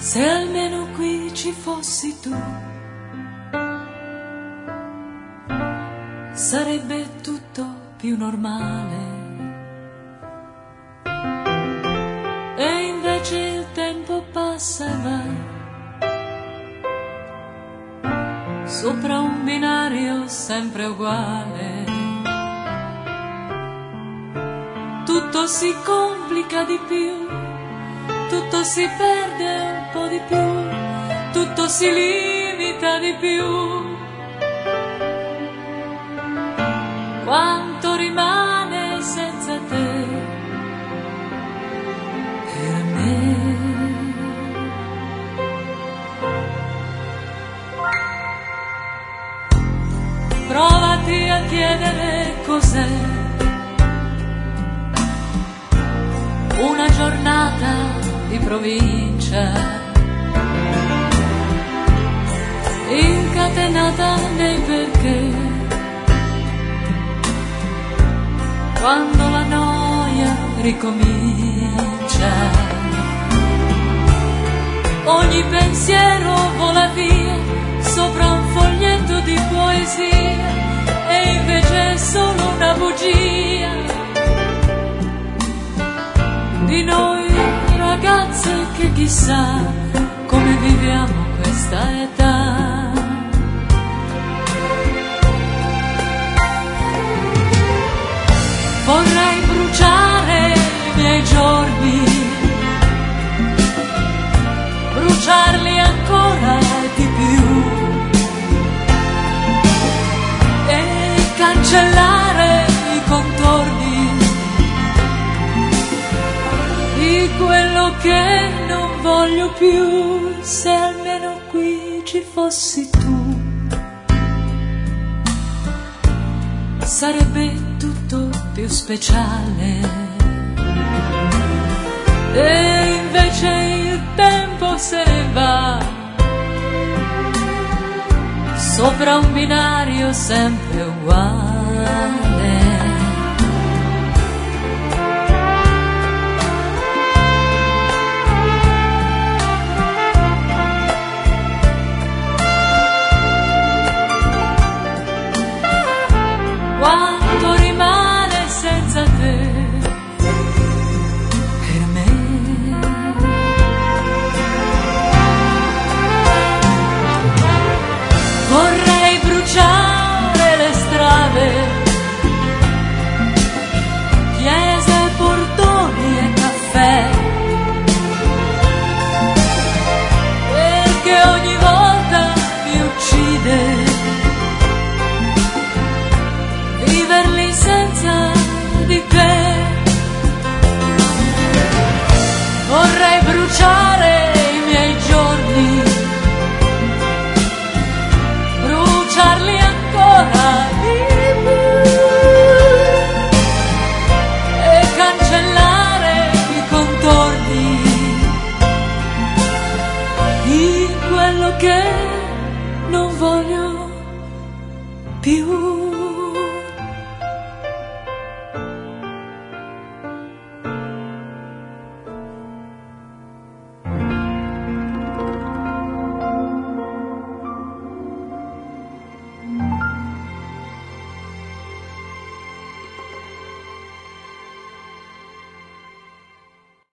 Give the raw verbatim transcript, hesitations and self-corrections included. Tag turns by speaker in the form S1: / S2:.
S1: Se almeno qui ci fossi tu, sarebbe tutto più normale. E invece il tempo passa e va sopra un binario sempre uguale. Tutto si complica di più, tutto si perde un po' di più, tutto si limita di più. Quanto rimane senza te per me? Provati a chiedere cos'è una giornata di provincia, incatenata nei perché, quando la noia ricomincia. Ogni pensiero vola via sopra un foglietto di poesia, e invece è solo una bugia di noi ragazze che chissà come viviamo questa età. Vorrei bruciare i miei giorni, bruciarli ancora di più e cancellare i contorni di quello che non voglio più. Se almeno qui ci fossi tu, sarebbe tutto più speciale. E invece il tempo se ne va sopra un binario sempre uguale. Quanto rimane senza te